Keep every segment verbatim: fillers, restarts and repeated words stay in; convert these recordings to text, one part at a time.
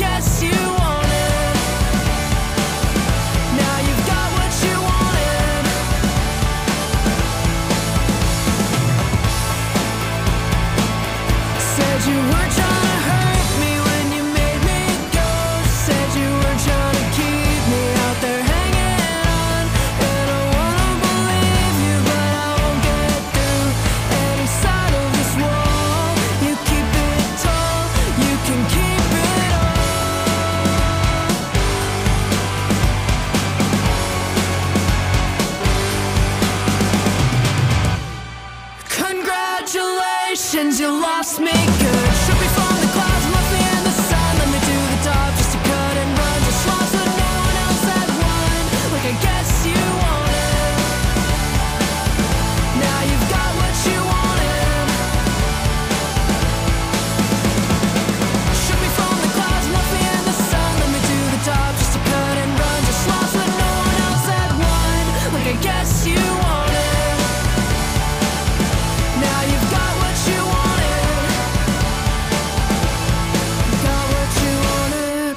guess you wanted. Now you've got what you wanted. Said you were trying to hurt me when you made me go. Said you were trying to keep me out there hanging on. And I wanna believe you, but I won't get through any side of this wall. You keep it tall, you can keep it all. Congratulations, you lost me good. Shook me from the clouds, left me in the sun. Let me do the top just to cut and run. Just lost what no one else had won. Like I guess you wanted. Now you've got what you wanted. Shook me from the clouds, left me in the sun. Let me do the top just to cut and run. Just lost what no one else had won. Like I guess you wanted. Now you've got what you wanted. Got what you wanted.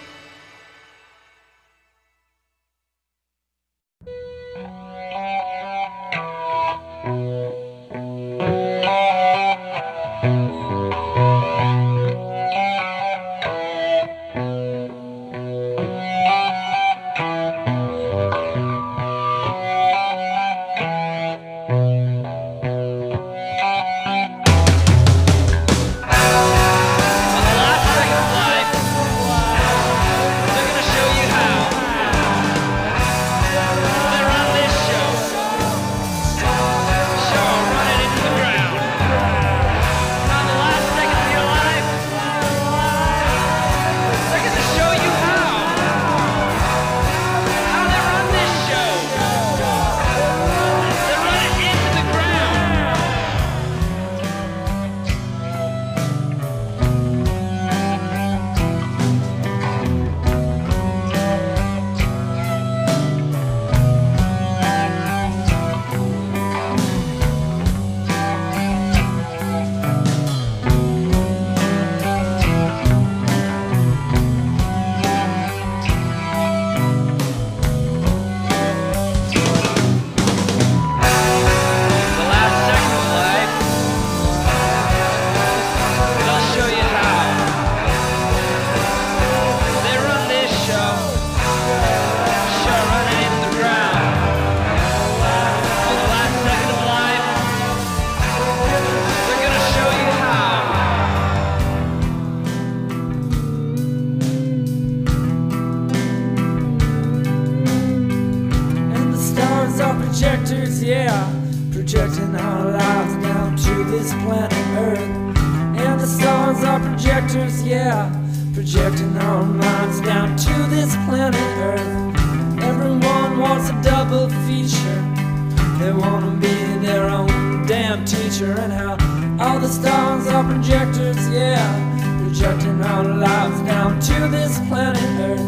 Projectors, yeah, projecting our lives down to this planet Earth. And the stars are projectors, yeah, projecting our minds down to this planet Earth. Everyone wants a double feature. They want to be their own damn teacher. And how all the stars are projectors, yeah, projecting our lives down to this planet Earth.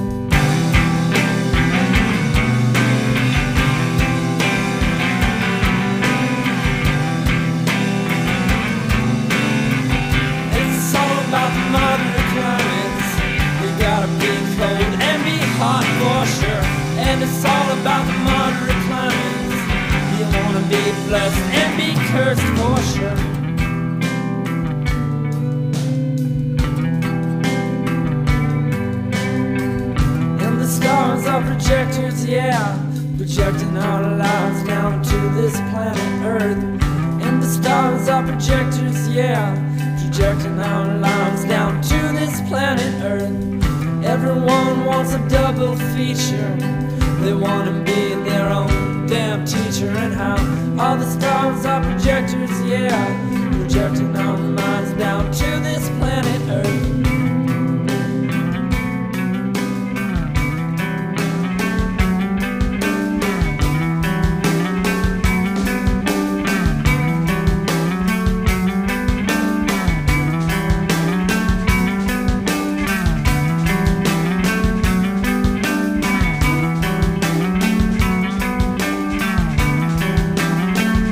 And it's all about the moderate climates. You wanna be blessed and be cursed for sure. And the stars are projectors, yeah, projecting our lives down to this planet Earth. And the stars are projectors, yeah, projecting our lives down to this planet Earth. Everyone wants a double feature. They want to be their own damn teacher. And how all the stars are projectors, yeah, projecting our minds down to this planet Earth.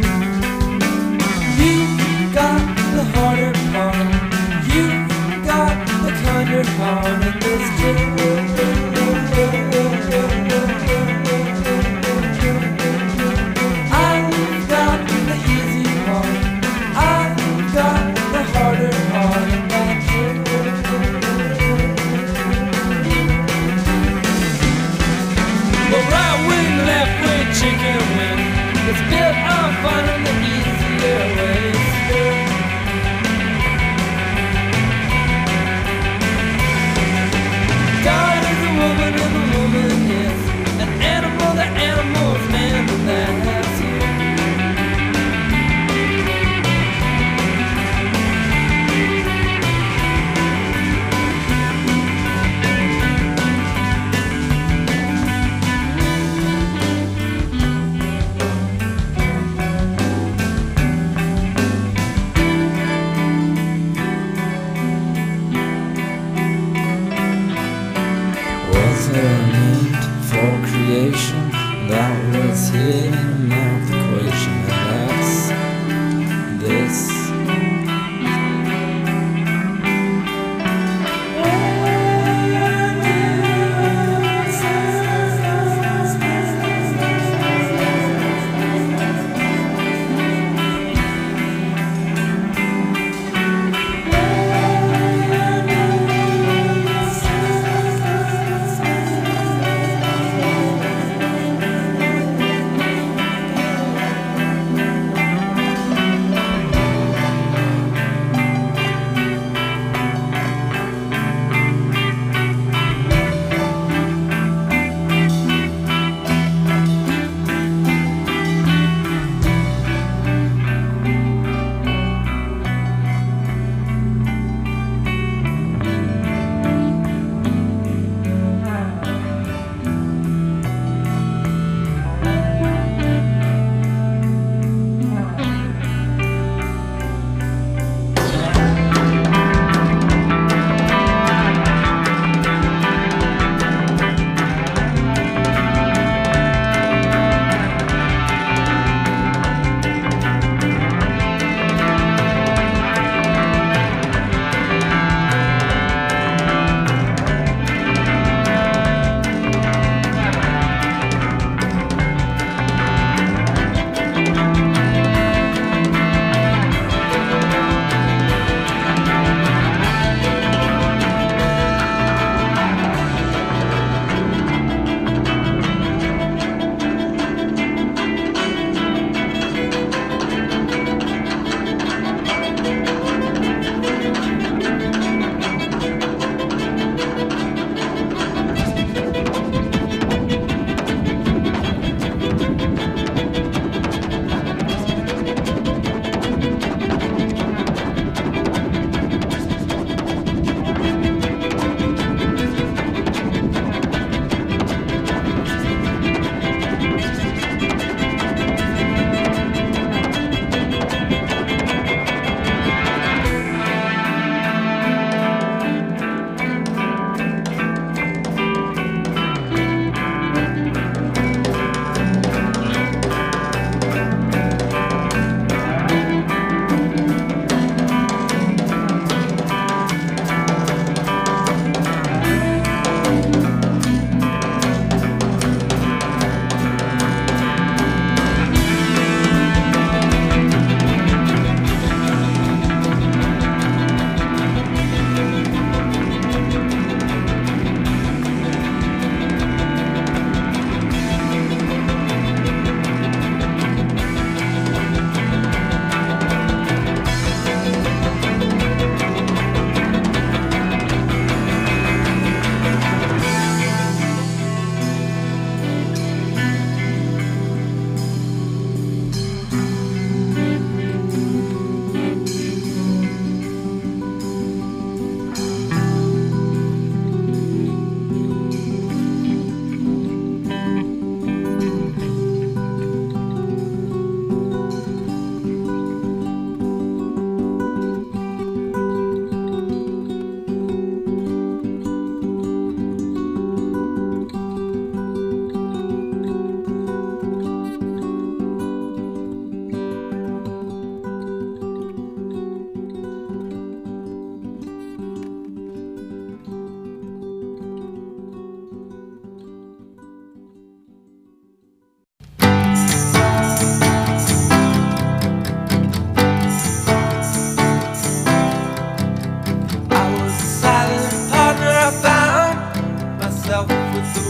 You got born in this dream. I've got the easy part, I've got the harder part of that dream. Well, right wing, left wing, chicken wing, it's built on finding the easier ways. God is a woman and the woman is an animal, the animal's man, and that's you. Was there a need for creation that was hidden in a math equation? And that's this.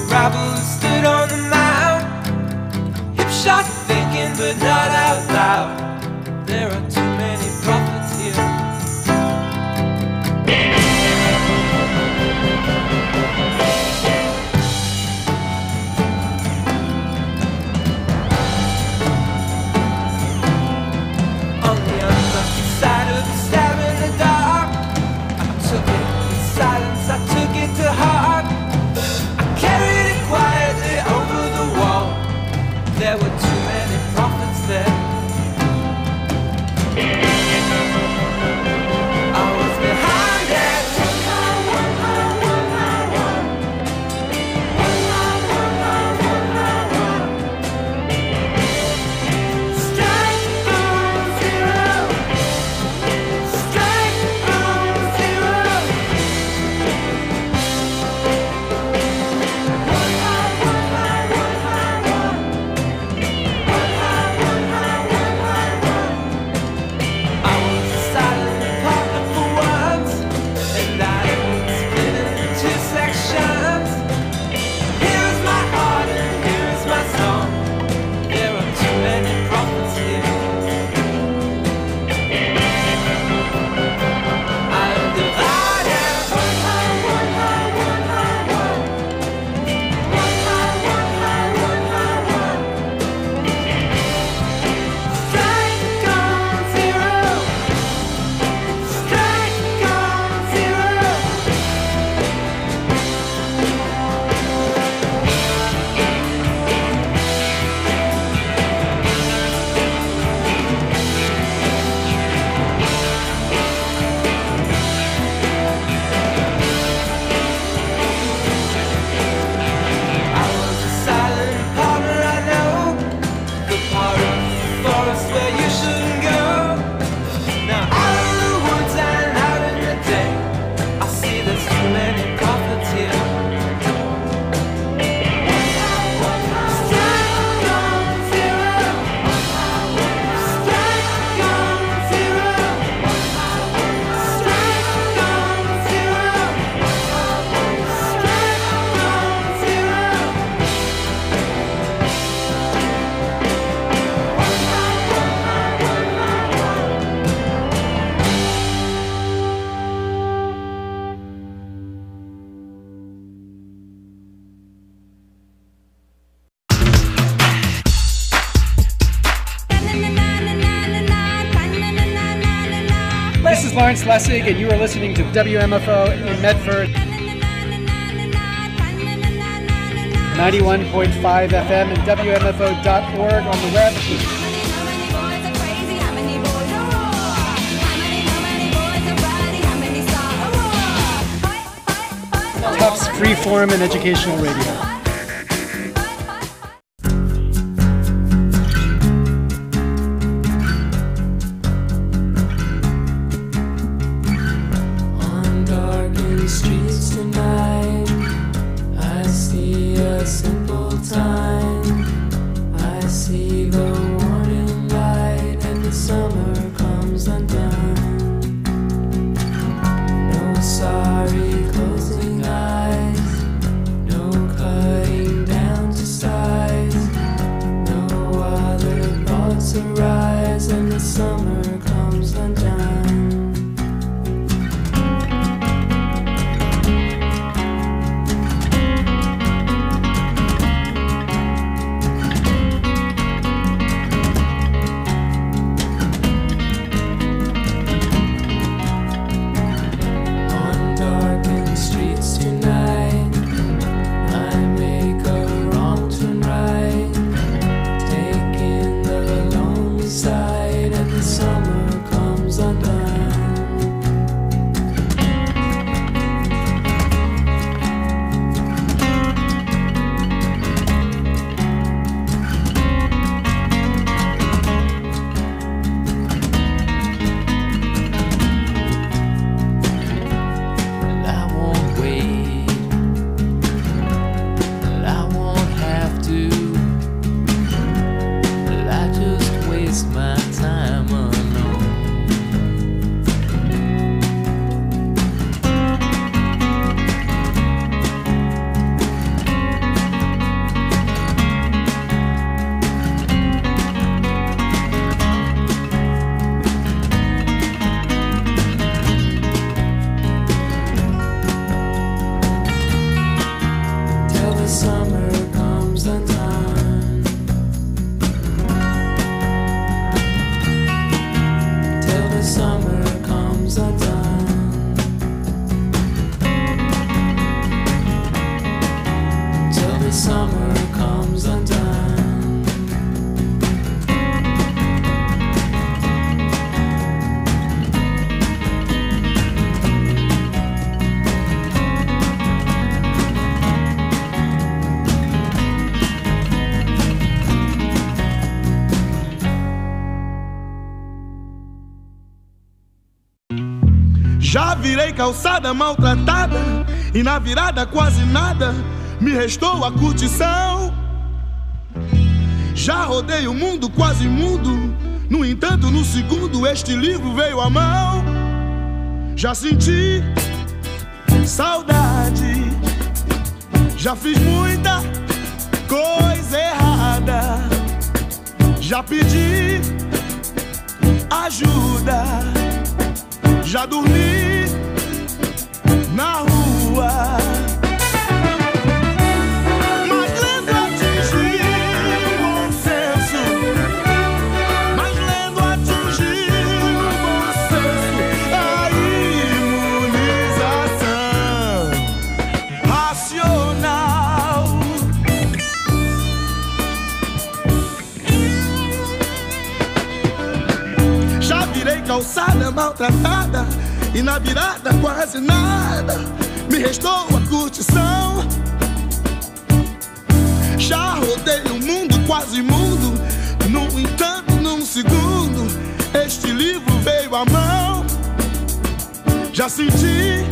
rabble who stood on the mound, hip-shot thinking but not out loud. There are too many prophets here. On the unlucky side of the stab in the dark, I took it in silence, I took it to heart. I carried it quietly over the wall. There were too many prophets there. I was behind it. Strike on zero. Strike on zero. I was a silent partner for once, and I was split into two sections. Here is my heart and here is my song. There are too many prophets here. I'm divided. Strike on zero. Strike on zero. I was a silent partner, I know, the part of the forest where you shouldn't go. Now out in the woods and out in the day, I see there's too many prophets here. Strike on zero. Strike on zero. Strike on zero. This is Lawrence Lessig, and you are listening to W M F O in Medford, ninety-one point five F M and W M F O dot org on the web. Tufts Freeform and Educational Radio. On darkened streets tonight, I see a simple time. I see the warning light, and the summer comes undone. No sorry closing eyes, no cutting down to size. No other thoughts arise, and the summer comes undone. summer comes undone. Till the summer comes undone. Till the summer comes undone. Já virei calçada maltratada e na virada quase nada me restou a curtição. Já rodei o mundo quase mudo, no entanto no segundo este livro veio à mão. Já senti saudade, já fiz muita coisa errada, já pedi ajuda, já dormi na rua, mas lendo atingi o bom senso, mas lendo atingi o bom senso, a imunização racional. Já virei calçada maltratada e na virada quase nada me restou a curtição. Já rodei o mundo quase mundo, no entanto num segundo este livro veio à mão. Já senti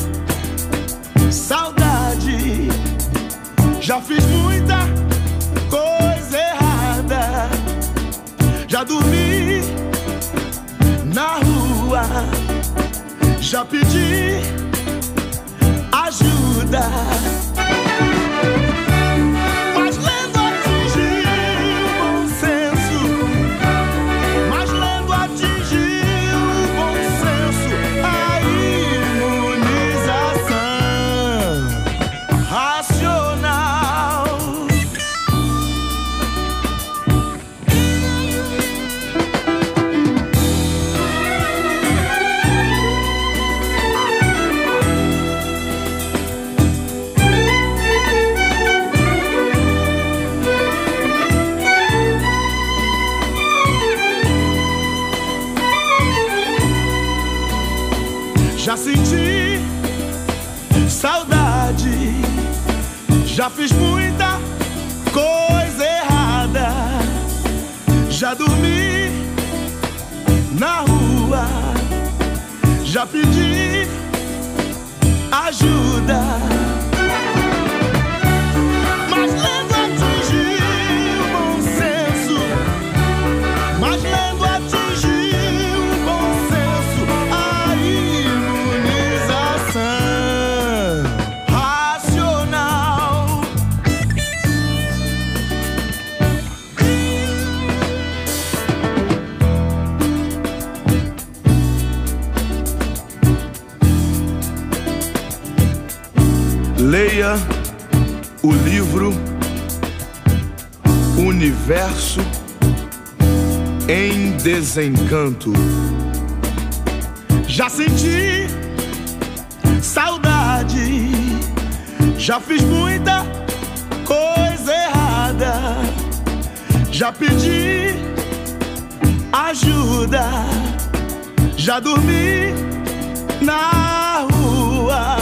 saudade, já fiz muita coisa errada, já dormi na rua, já pedi ajuda, mas lendo atingi o bom senso, mas lendo atingi o bom senso, a imunização racional. Já senti saudade, já fiz muita coisa errada, já dormi na rua, já pedi ajuda, mas lendo atingi o bom senso, mas lendo atingi o bom senso, a imunização racional. Leia o livro Universo em Desencanto. Já senti saudade, já fiz muita coisa errada, já pedi ajuda, já dormi na rua,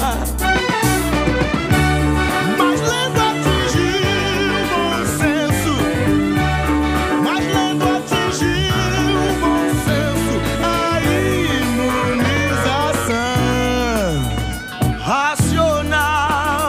mas lendo atingi o bom senso, mas lendo atingi o bom senso, a imunização racional.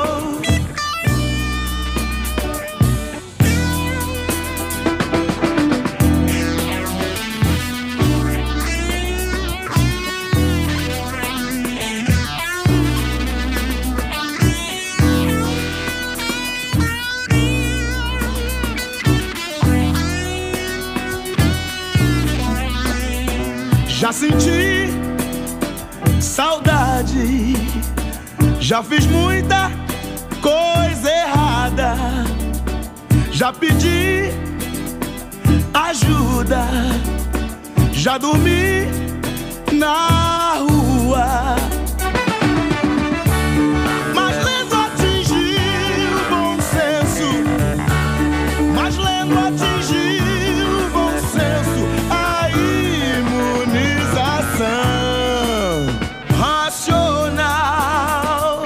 Já senti saudade, já fiz muita coisa errada, Já pedi ajuda, já dormi na rua, mas lendo atingiu o bom senso, mas lendo atingiu o bom senso, a imunização racional.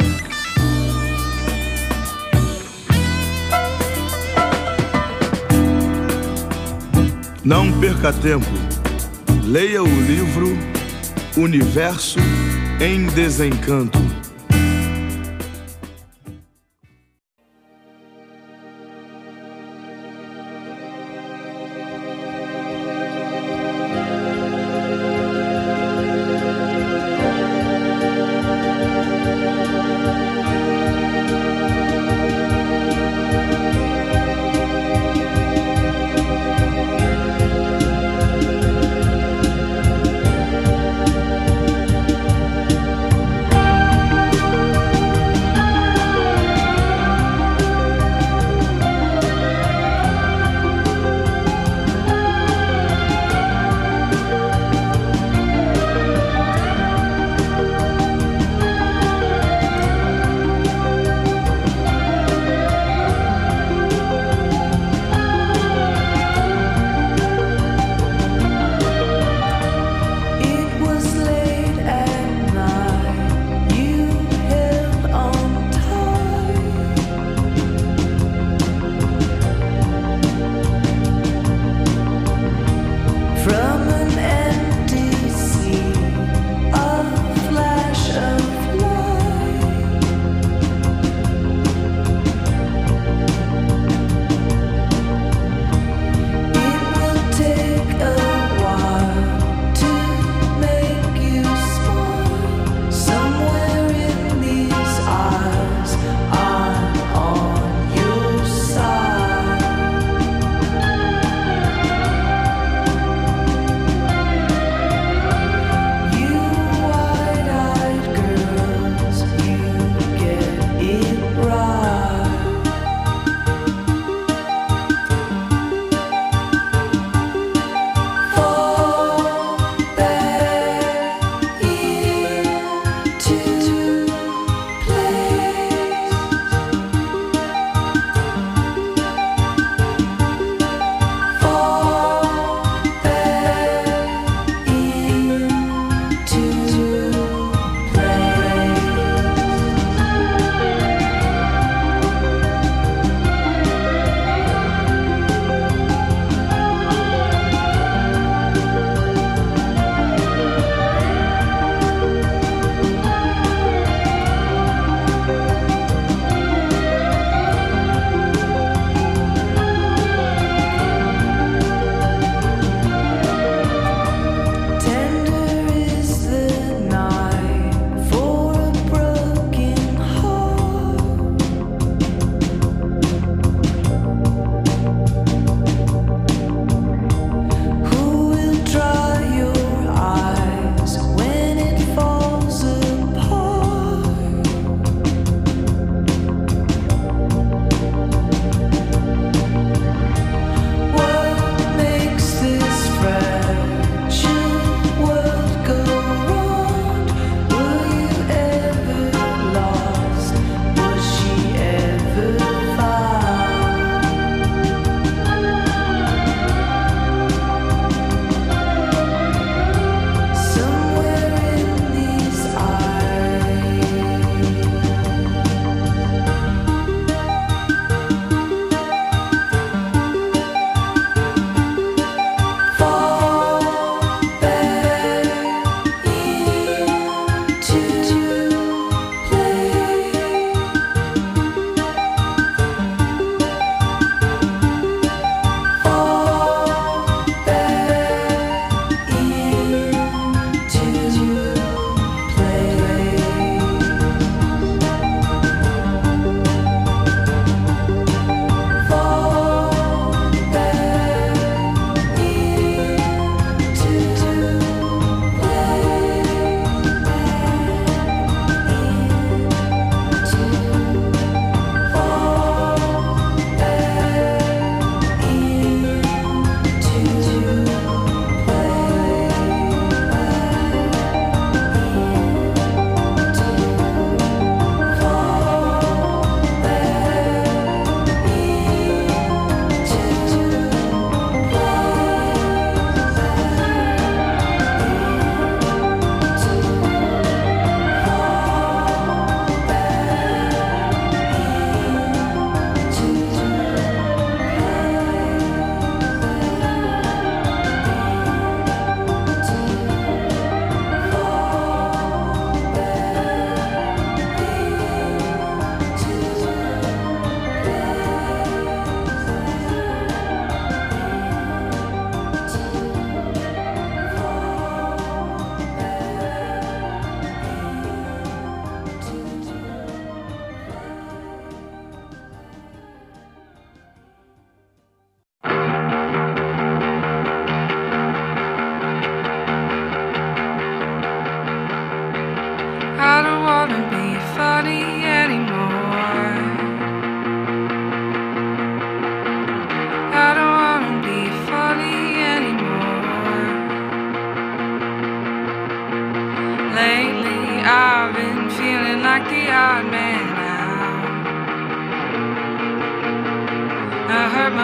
Não perca tempo, leia o livro Universo em Desencanto.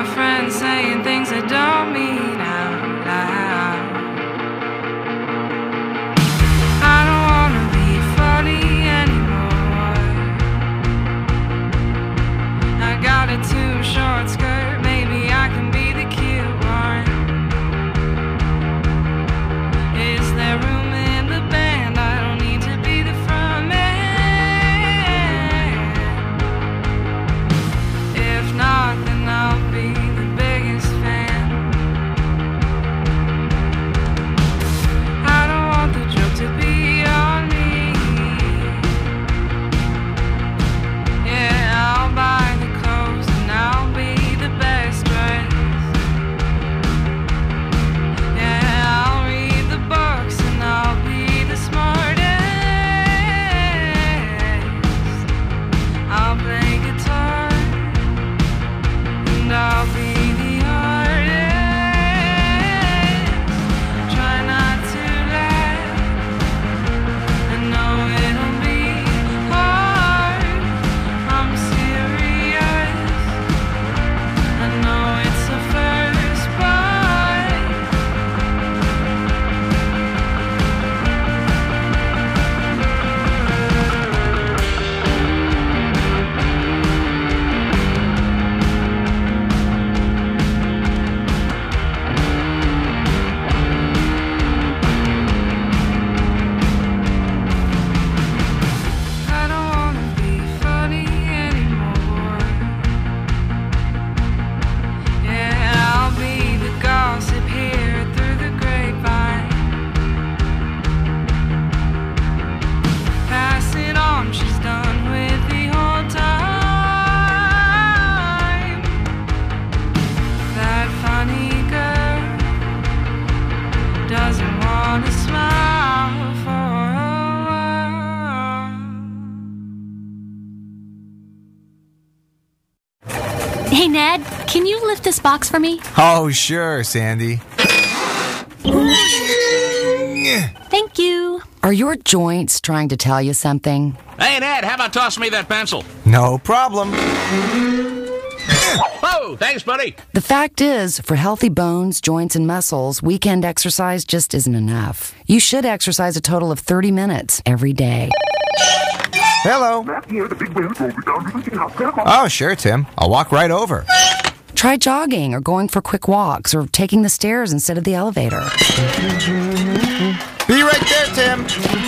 friends saying things I don't mean out loud. I don't wanna be funny anymore. I got a too short skirt, maybe I can be the cute one. Is there room in the band? I don't need to be the front man. If not, then I'll be the biggest fan. I don't want the joke to be on me. Yeah, I'll buy the clothes and I'll be the best dressed. Yeah, I'll read the books and I'll be the smartest. I'll play guitar and I'll be the artist. Try not to laugh. I know it'll be hard. I'm serious. I know it's the first part. I don't wanna be funny anymore. Yeah, I'll be the gossip here through the grapevine. Pass it on, she's done with the whole time. That funny girl doesn't wanna smile for a while. Hey, Ned, can you lift this box for me? Oh, sure, Sandy. Thank you. Are your joints trying to tell you something? Hey, Ned, how about tossing me that pencil? No problem. Oh, thanks, buddy. The fact is, for healthy bones, joints, and muscles, weekend exercise just isn't enough. You should exercise a total of thirty minutes every day. Hello. Oh, sure, Tim. I'll walk right over. Try jogging or going for quick walks or taking the stairs instead of the elevator. Be right there, Tim.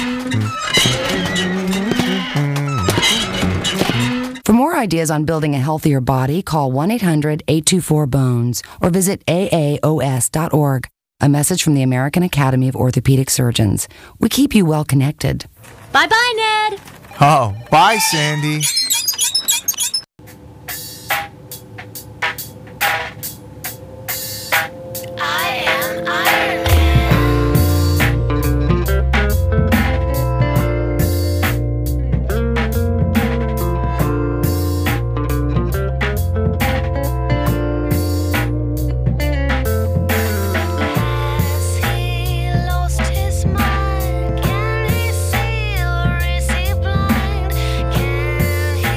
For more ideas on building a healthier body, call one eight hundred eight two four bones or visit A A O S dot org. A message from the American Academy of Orthopedic Surgeons. We keep you well connected. Bye-bye, Ned. Oh, bye, Sandy. I am Iron Man. Has he lost his mind? Can he see or is he blind? Can he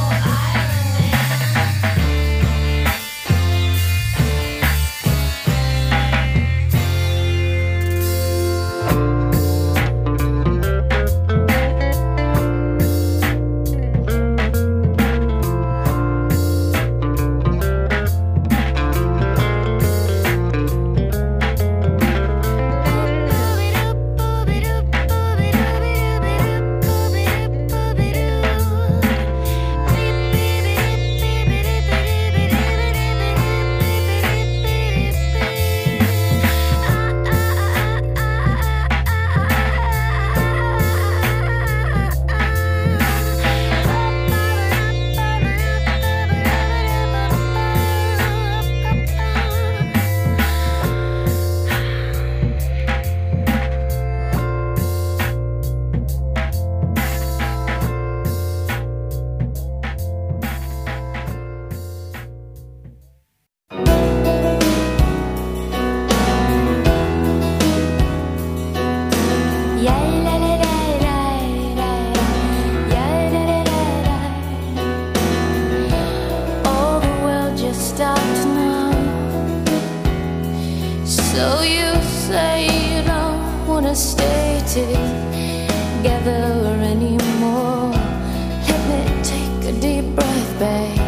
stay together anymore. Let me take a deep breath, babe.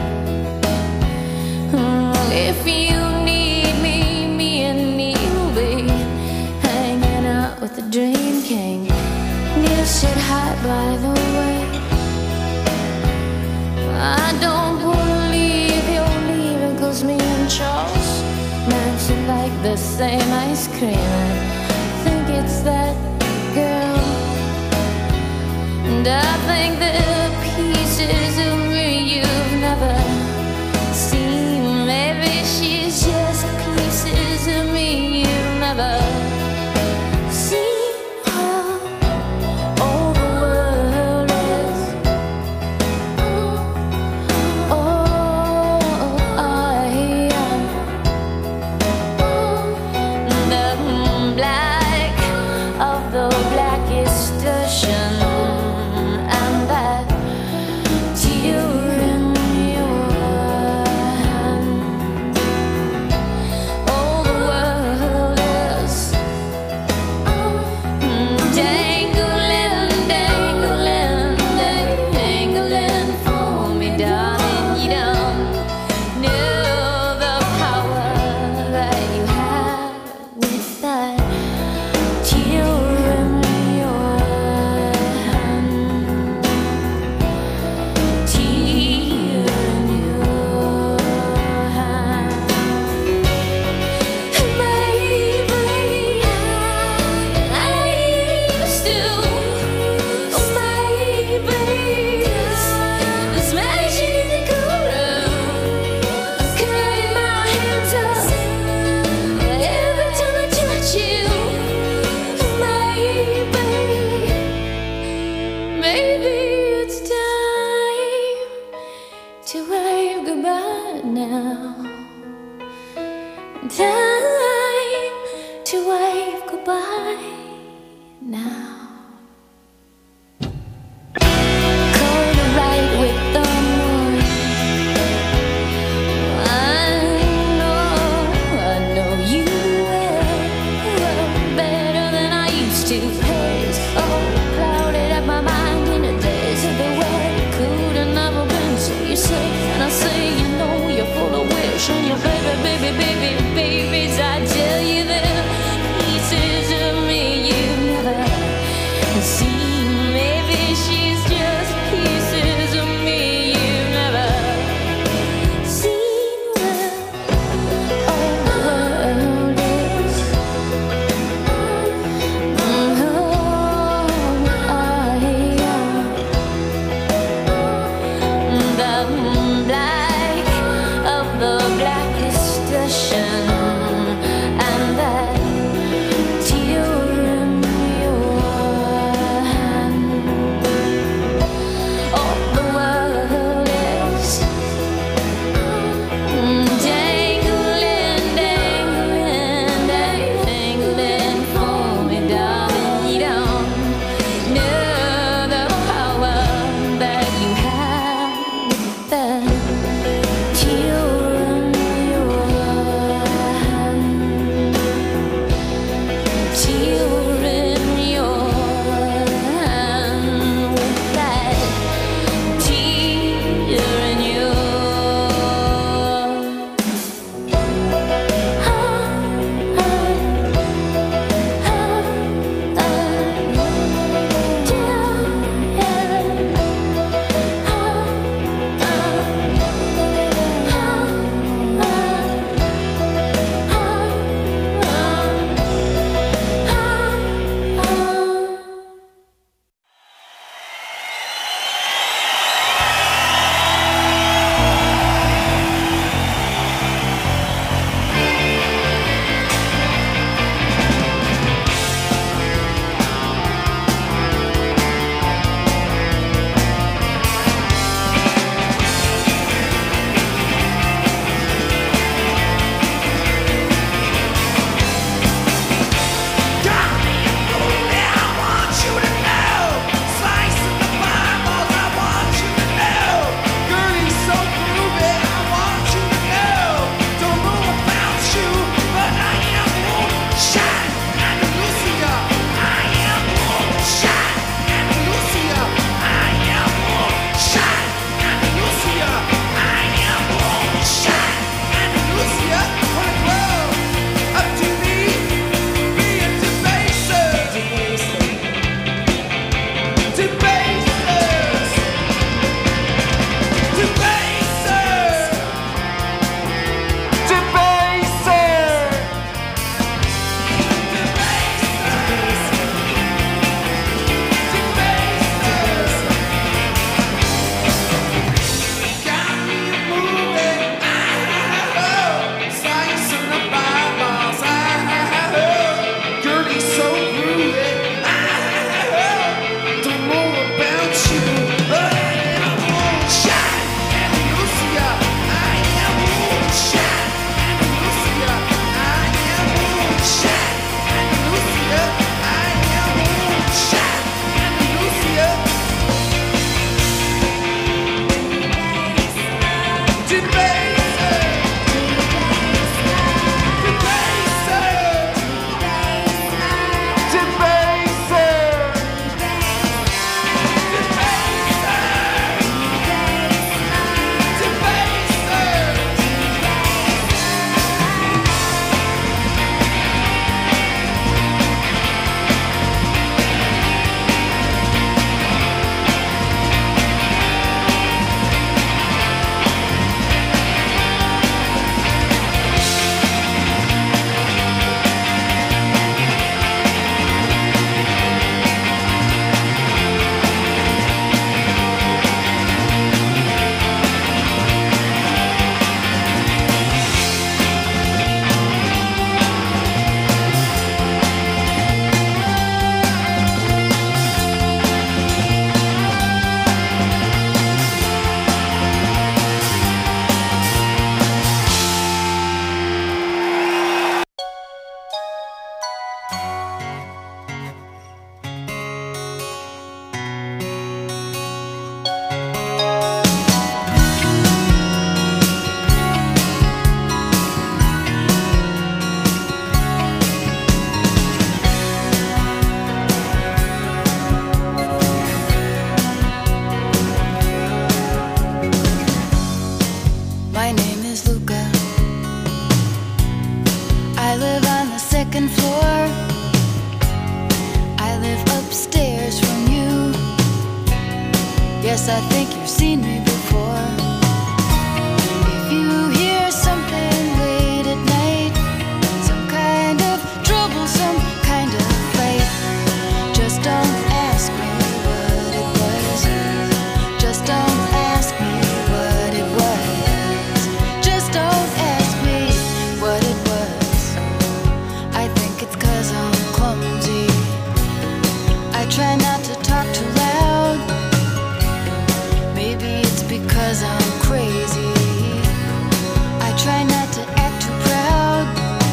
If you need me, me and me will be hanging out with the Dream King. Neil said hi, by the way. I don't wanna leave, you're leaving, 'cause me and Charles Manson like the same ice cream. I think it's that girl, and I think the pieces of me you've never seen. Maybe she's just pieces of me you've never seen. Oh, all the world is, oh, I am the black of the blackest ocean, and that tear in your hand. All the world is dangling, dangling, dangling for me, darling. You don't know the power that you have with that tear in your hand. Tear in your hand. Maybe I used to. Maybe this magic in the cool room, cutting my hands up every time I touch you. Maybe, maybe it's time to wave goodbye now. Time to wave goodbye now. Cold right with the moon. I know, I know you will better than I used to. Haze all clouded up my mind in the days of the way could have never been. So you say, and I say, you know you're full of wish, and your baby, baby, baby, baby's seen me before. If you hear something late at night, some kind of trouble, some kind of fight, just don't ask me what it was. Just don't ask me what it was. Just don't ask me what it was. I think it's 'cause I'm clumsy. I try not to talk too loud. Maybe it's because I'm crazy. I try not to act too proud.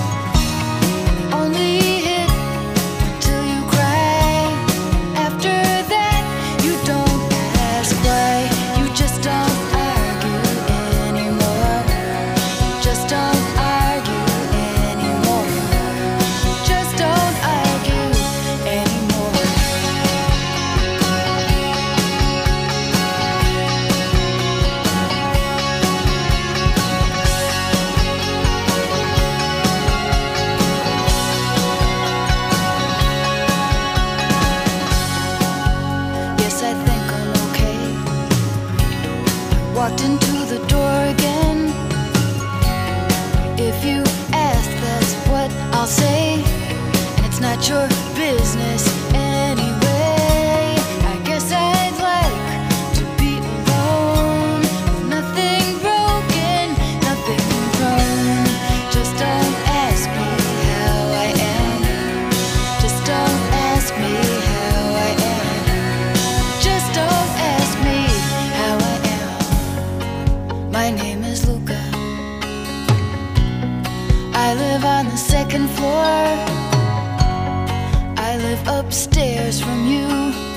Only hit till you cry. After that, you don't ask why. You just don't argue anymore. Just don't argue anymore. Just don't argue anymore. Yes, I think I'm okay. Walked into the door again. If you ask, that's what I'll say. And it's not your business anyway. I guess I'd like to be alone. Nothing broken, nothing wrong. Just don't ask me how I am. Just don't ask me how I am. Just don't ask me how I am. My name is Luca. I live on the second floor. I live upstairs from you.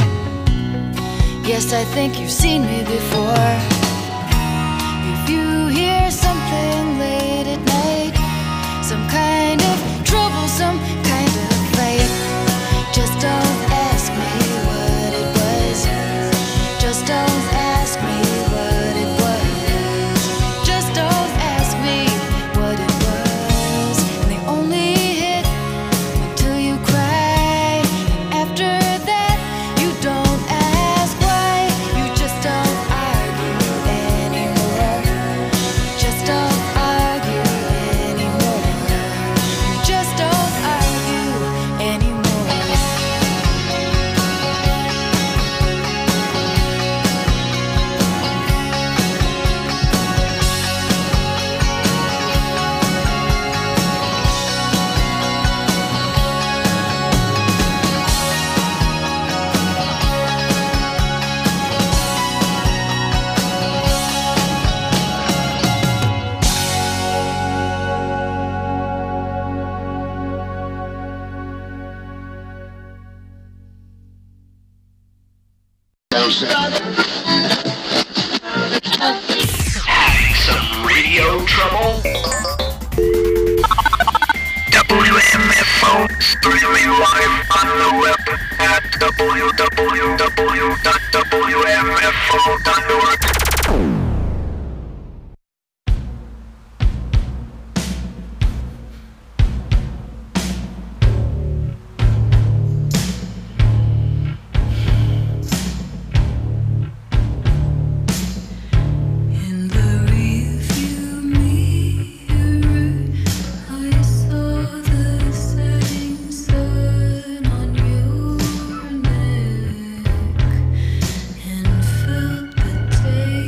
Yes, I think you've seen me before. If you hear something late at night, some kind of trouble, some kind of fight, just don't ask me what it was. Just don't ask me what it was. Just don't ask me what it was. And they only hit until you cry. After that, you don't ask why. You just don't argue anymore. Just don't argue anymore. You just don't argue anymore. Some radio trouble? W M F O streaming live on the web at w w w dot w m f o dot org. In the rearview mirror, I saw the setting sun on your neck and felt the taste.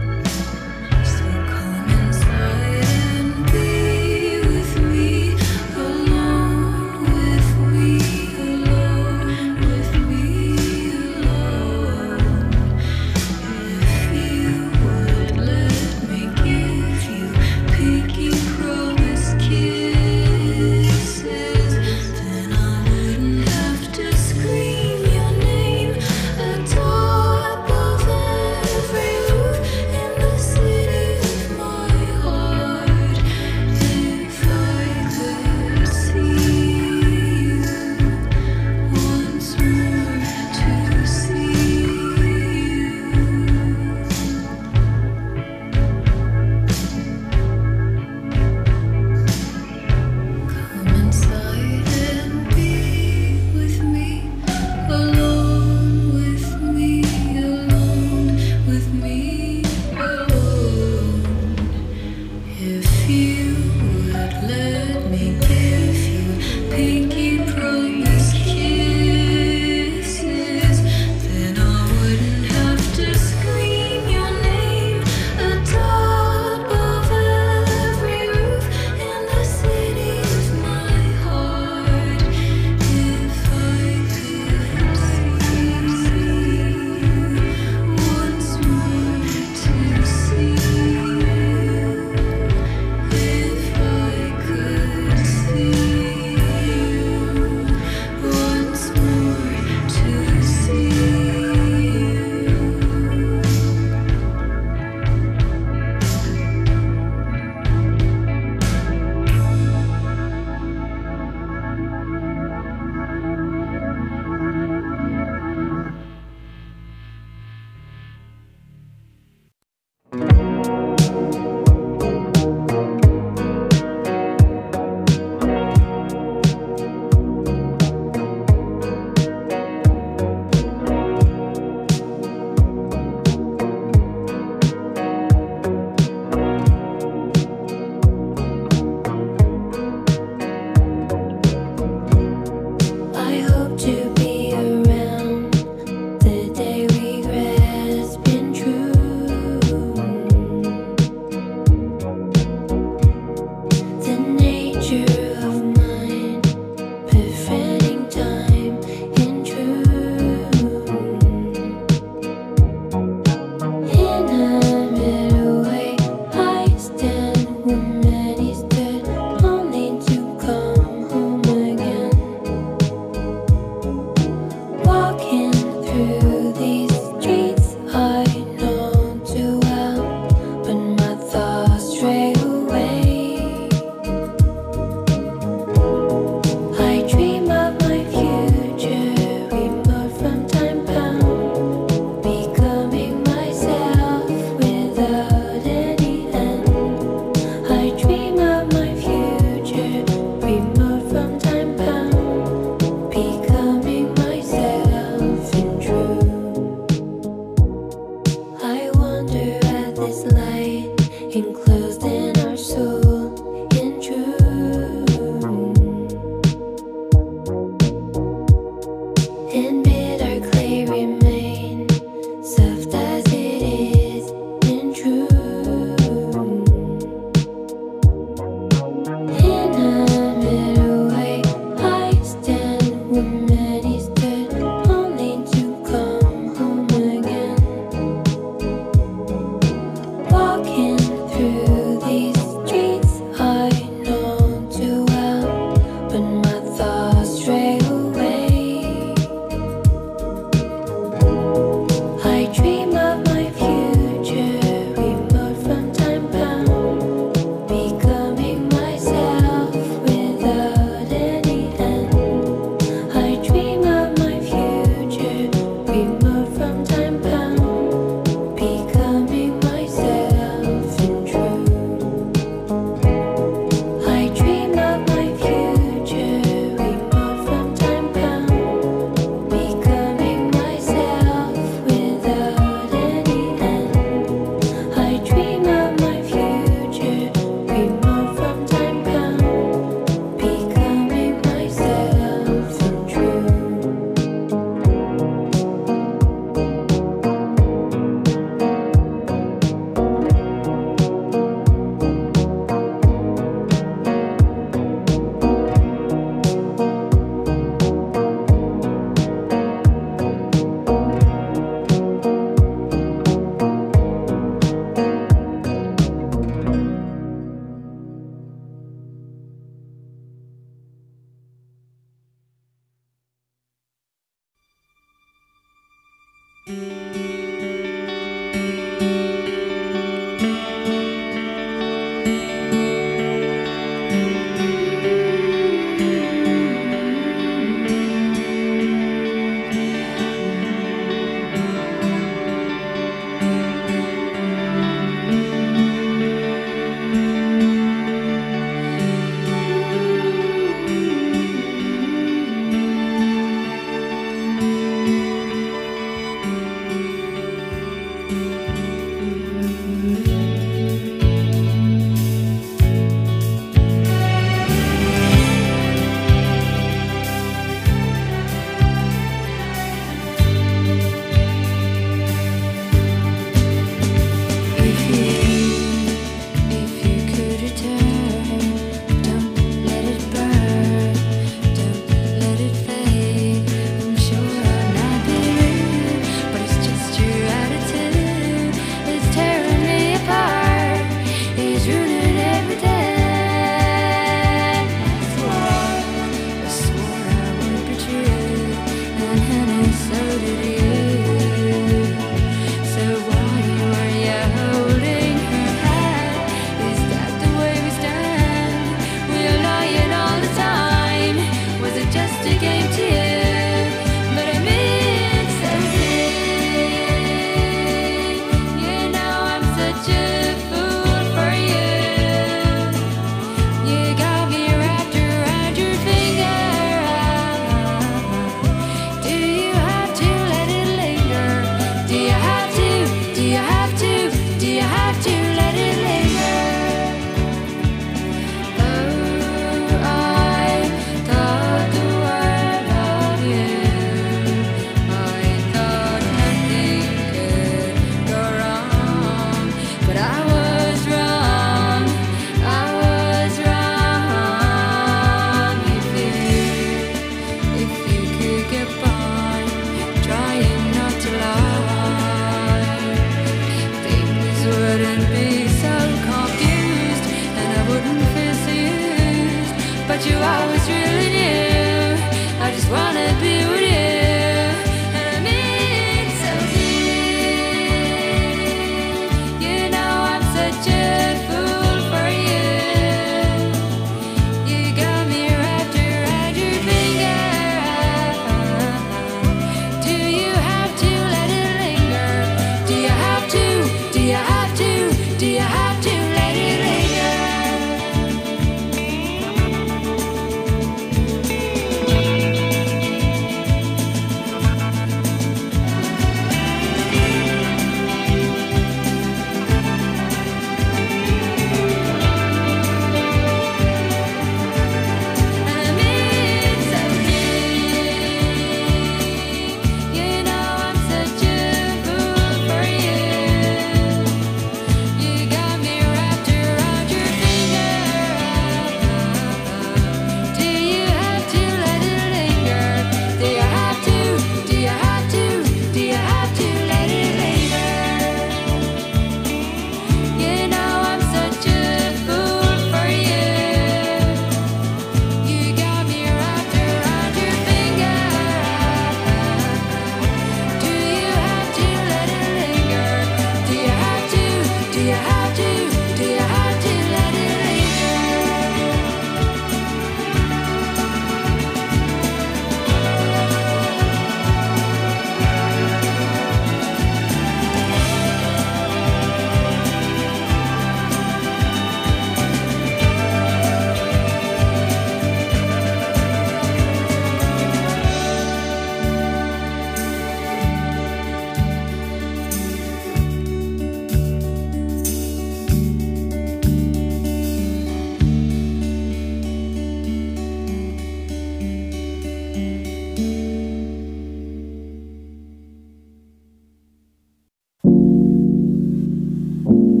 Thank you.